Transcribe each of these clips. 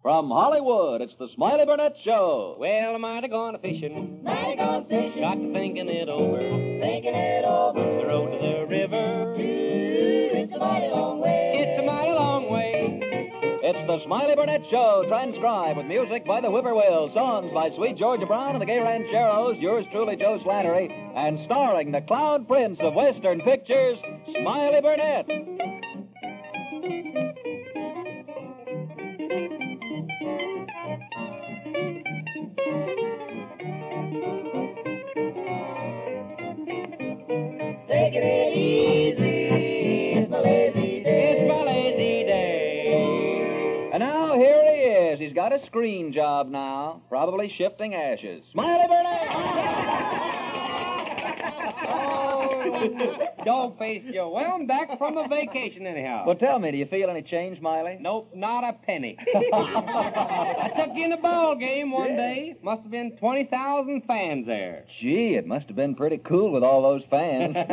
From Hollywood, it's the Smiley Burnett Show. Well, I might have gone a fishing. Might have gone fishing. Got to thinking it over. Thinking it over. The road to the river. Ooh, it's a mighty long way. It's a mighty long way. It's the Smiley Burnett Show, transcribed with music by the Whippoorwills, songs by Sweet Georgia Brown and the Gay Rancheros, yours truly, Joe Slattery, and starring the Cloud Prince of Western Pictures, Smiley Burnett. Taking it easy. It's my lazy day. It's my lazy day. And now here he is. He's got a screen job now, probably shifting ashes. Smiley Burnett! Dog face Joe. Well, I'm back from a vacation anyhow. Well, tell me, do you feel any change, Smiley? Nope, not a penny. I took in a ball game one day. Must have been 20,000 fans there. Gee, it must have been pretty cool with all those fans. Came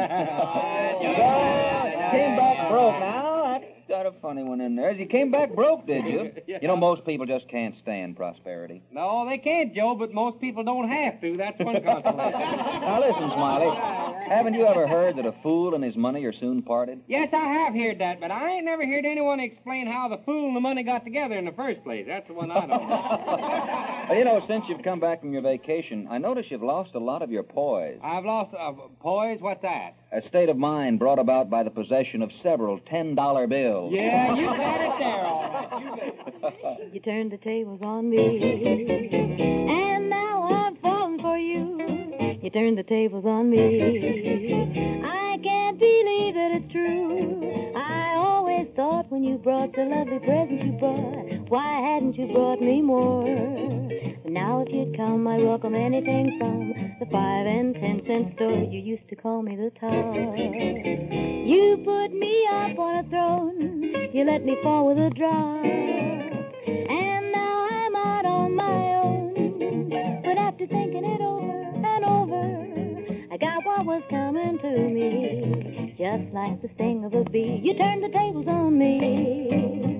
back broke now. That's got a funny one in there. You came back broke, did you? Yeah. You know, most people just can't stand prosperity. No, they can't, Joe, but most people don't have to. That's one consolation. Now, listen, Smiley. Haven't you ever heard that a fool and his money are soon parted? Yes, I have heard that, but I ain't never heard anyone explain how the fool and the money got together in the first place. That's the one I don't know. Well, you know, since you've come back from your vacation, I notice you've lost a lot of your poise. I've lost poise. What's that? A state of mind brought about by the possession of several $10 bills. Yeah, you got it there, all right. You got it. You turned the tables on me, and now I'm falling for you. You turned the tables on me. I can't believe that it's true. I always thought when you brought the lovely present you brought, why hadn't you brought me more? But now if you'd come, I'd welcome anything from the 5 and 10 cent store. You used to call me the top. You put me up on a throne. You let me fall with a drop. And now I'm out on my own. But after thinking it over and over, I got what was coming to me. Just like the sting of a bee, you turned the tables on me.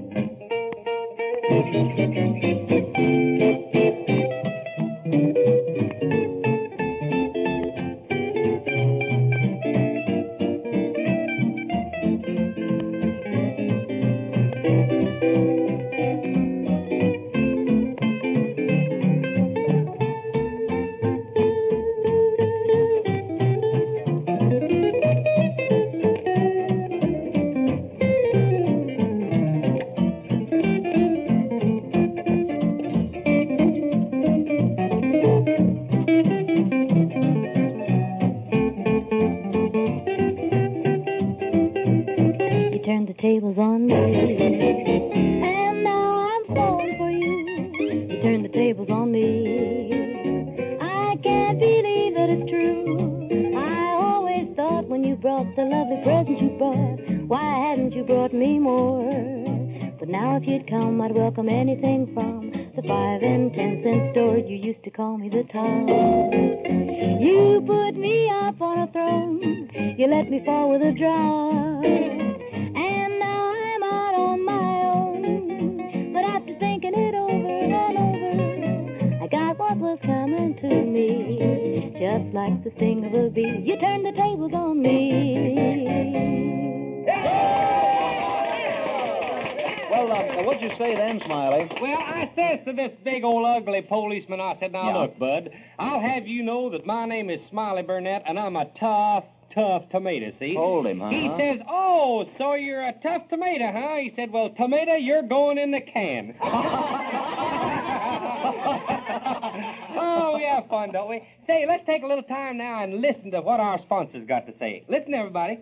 Tables on me, and now I'm falling for you. You turned the tables on me. I can't believe that it's true. I always thought when you brought the lovely present you brought, why hadn't you brought me more? But now if you'd come, I'd welcome anything from the 5 and 10 cent store. You used to call me the top. You put me up on a throne. You let me fall with a drop. Coming to me, just like the sting of a bee. You turned the tables on me. Well, what'd you say then, Smiley? Well, I says to this big old ugly policeman, I said, now look, bud, I'll have you know that my name is Smiley Burnett, and I'm a tough tomato, see? Told him, huh? He says, oh, so you're a tough tomato, huh? He said, well, tomato, you're going in the can. Oh, we have fun, don't we? Say, let's take a little time now and listen to what our sponsors got to say. Listen, everybody.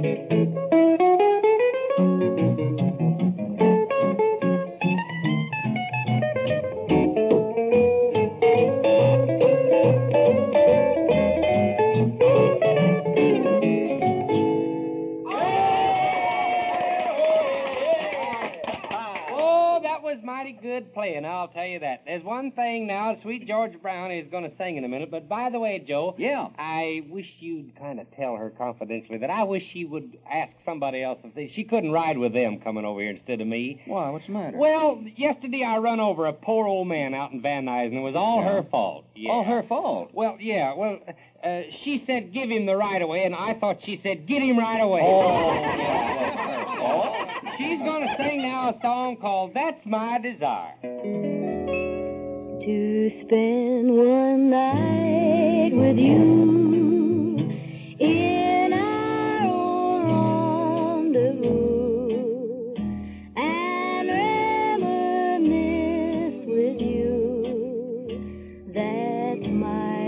Good playing, I'll tell you that. There's one thing now, Sweet Georgia Brown is going to sing in a minute, but by the way, Joe, Yeah. I wish you'd kind of tell her confidentially that I wish she would ask somebody else if she couldn't ride with them coming over here instead of me. Why, what's the matter? Well, yesterday I run over a poor old man out in Van Nuys, and it was all her fault. Yeah. All her fault? Well, yeah, she said give him the right away, and I thought she said get him right away. Oh, yeah, that's her fault. She's going to sing now a song called That's My Desire. To spend one night with you in our old rendezvous and reminisce with you. That's my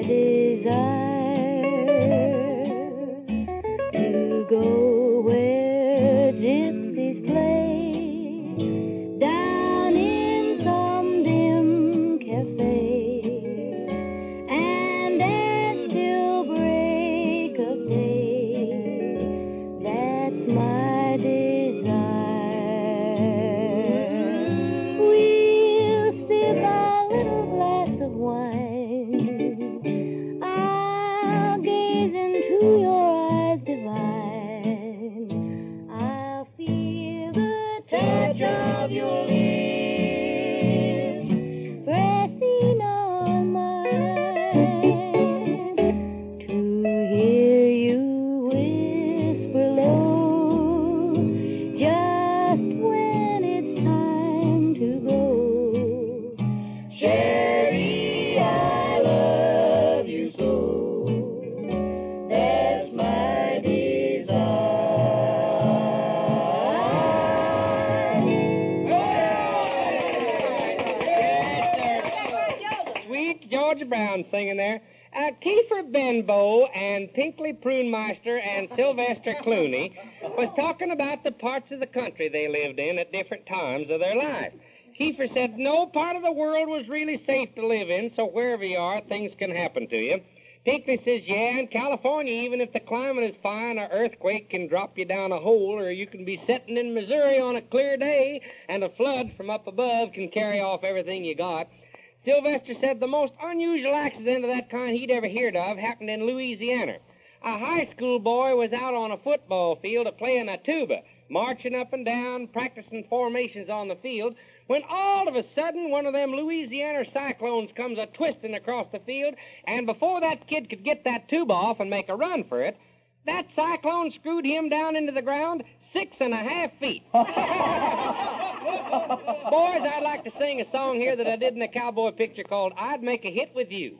desire. To go where gypsies play down in some dim cafe and dance till break of day. That's my desire. We'll sip a little glass of wine. I'll gaze into your eyes divine. I'll feel the touch of your lips pressing on mine. To hear you whisper low just when it's time to go. Sherry, I love you so. That's my desire. Sweet Georgia Brown singing there. Kiefer Benbow and Pinkley Prunmeister and Sylvester Clooney was talking about the parts of the country they lived in at different times of their life. Kiefer said no part of the world was really safe to live in, so wherever you are, things can happen to you. Pinkley says, yeah, in California, even if the climate is fine, an earthquake can drop you down a hole, or you can be sitting in Missouri on a clear day, and a flood from up above can carry off everything you got. Sylvester said the most unusual accident of that kind he'd ever heard of happened in Louisiana. A high school boy was out on a football field playing a tuba, marching up and down, practicing formations on the field, when all of a sudden one of them Louisiana cyclones comes a-twisting across the field, and before that kid could get that tuba off and make a run for it, that cyclone screwed him down into the ground 6.5 feet. Boys, I'd like to sing a song here that I did in a cowboy picture called I'd Make a Hit With You.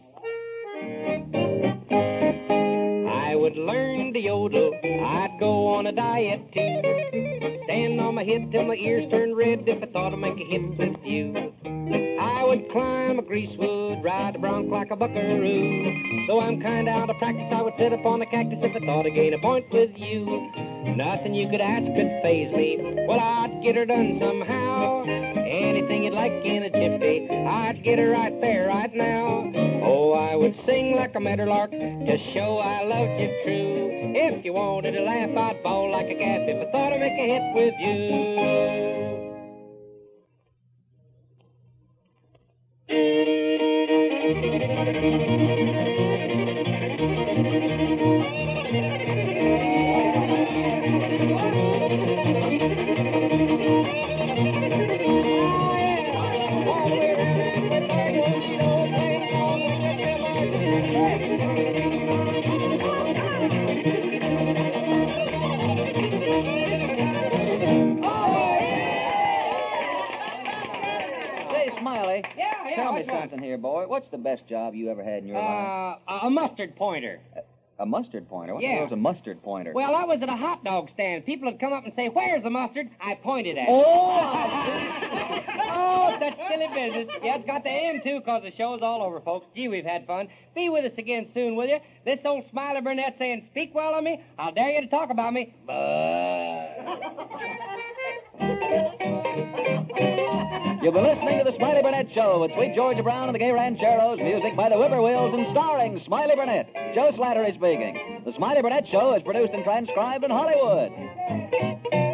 I would learn to yodel, I'd go on a diet too. Stand on my head till my ears turned red if I thought I'd make a hit with you. I would climb a greasewood, ride a bronc like a buckaroo. Though I'm kinda out of practice, I would sit upon a cactus if I thought I'd gain a point with you. Nothing you could ask could faze me. Well, I'd get her done somehow. Anything you'd like in a jiffy, I'd get her right there, right now. Oh, I would sing like a meadowlark to show I loved you true. If you wanted to laugh, I'd bawl like a calf if I thought I'd make a hit with you. Tell me something here, boy. What's the best job you ever had in your life? A mustard pointer. A mustard pointer? What Yeah. was a mustard pointer? Well, I was at a hot dog stand. People would come up and say, "Where's the mustard?" I pointed at it. Oh, such silly business. Yeah, it's got the end, too, because the show's all over, folks. Gee, we've had fun. Be with us again soon, will you? This old Smiley Burnett saying, "Speak well of me. I'll dare you to talk about me." You've been listening to the Smiley Burnett Show with Sweet Georgia Brown and the Gay Rancheros, music by the Whippoorwills and starring Smiley Burnett. Joe Slattery speaking. The Smiley Burnett Show is produced and transcribed in Hollywood.